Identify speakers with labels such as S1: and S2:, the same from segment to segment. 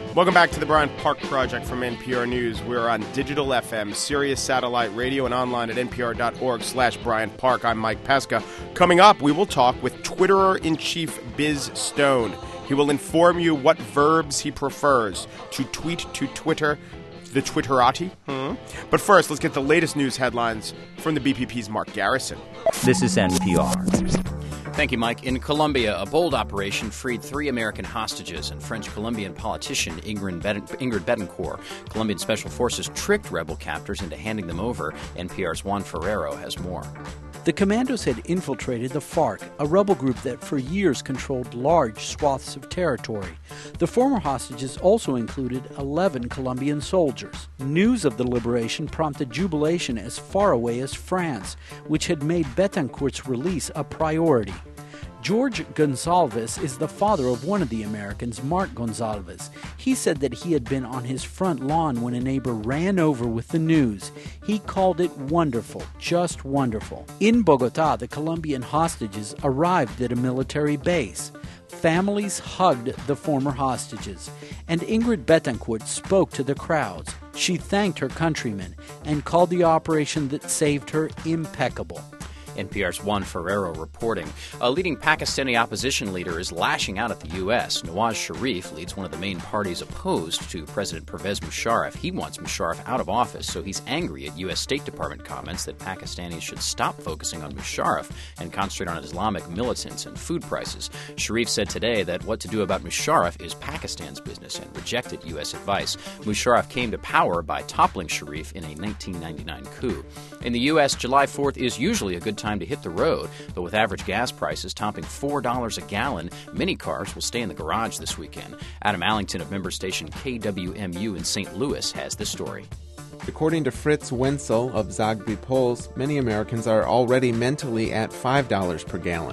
S1: Welcome back to the Bryant Park Project from NPR News. We're on digital FM, Sirius Satellite Radio, and online at npr.org/Bryant Park. I'm Mike Pesca. Coming up, we will talk with Twitterer-in-Chief Biz Stone. He will inform you what verbs he prefers, to tweet, to Twitter, the Twitterati. But first, let's get the latest news headlines from the BPP's Mark Garrison.
S2: This is NPR.
S3: Thank you, Mike. In Colombia, a bold operation freed 3 American hostages and French-Colombian politician Ingrid Betancourt. Colombian special forces tricked rebel captors into handing them over. NPR's Juan Ferrero has more.
S4: The commandos had infiltrated the FARC, a rebel group that for years controlled large swaths of territory. The former hostages also included 11 Colombian soldiers. News of the liberation prompted jubilation as far away as France, which had made Betancourt's release a priority. George Gonsalves is the father of one of the Americans, Mark Gonsalves. He said that he had been on his front lawn when a neighbor ran over with the news. He called it wonderful, just wonderful. In Bogota, the Colombian hostages arrived at a military base. Families hugged the former hostages, and Ingrid Betancourt spoke to the crowds. She thanked her countrymen and called the operation that saved her impeccable.
S3: NPR's Juan Ferrero reporting. A leading Pakistani opposition leader is lashing out at the U.S. Nawaz Sharif leads one of the main parties opposed to President Pervez Musharraf. He wants Musharraf out of office, so he's angry at U.S. State Department comments that Pakistanis should stop focusing on Musharraf and concentrate on Islamic militants and food prices. Sharif said today that what to do about Musharraf is Pakistan's business and rejected U.S. advice. Musharraf came to power by toppling Sharif in a 1999 coup. In the U.S., July 4th is usually a good time to hit the road, but with average gas prices topping $4 a gallon, many cars will stay in the garage this weekend. Adam Allington of member station KWMU in St. Louis has the story.
S5: According to Fritz Wenzel of Zogby Polls, many Americans are already mentally at $5 per gallon.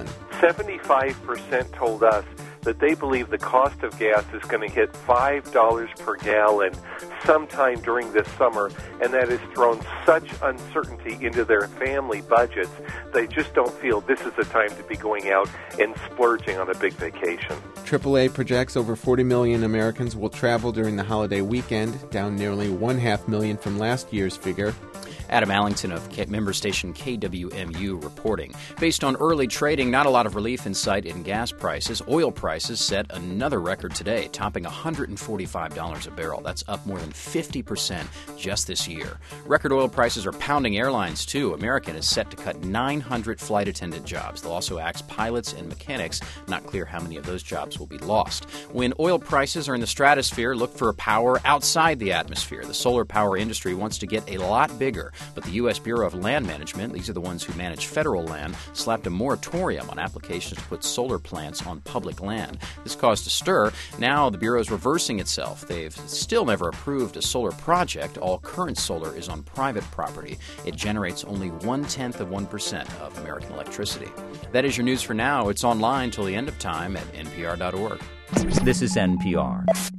S6: 75% told us that they believe the cost of gas is going to hit $5 per gallon sometime during this summer, and that has thrown such uncertainty into their family budgets, they just don't feel this is the time to be going out and splurging on a big vacation.
S5: AAA projects over 40 million Americans will travel during the holiday weekend, down nearly 1/2 million from last year's figure.
S3: Adam Allington of member station KWMU reporting. Based on early trading, not a lot of relief in sight in gas prices. Oil prices set another record today, topping $145 a barrel. That's up more than 50% just this year. Record oil prices are pounding airlines, too. American is set to cut 900 flight attendant jobs. They'll also axe pilots and mechanics. Not clear how many of those jobs will be lost. When oil prices are in the stratosphere, look for power outside the atmosphere. The solar power industry wants to get a lot bigger. But the U.S. Bureau of Land Management, these are the ones who manage federal land, slapped a moratorium on applications to put solar plants on public land. This caused a stir. Now the Bureau is reversing itself. They've still never approved a solar project. All current solar is on private property. It generates only 0.1% of American electricity. That is your news for now. It's online till the end of time at npr.org.
S2: This is NPR.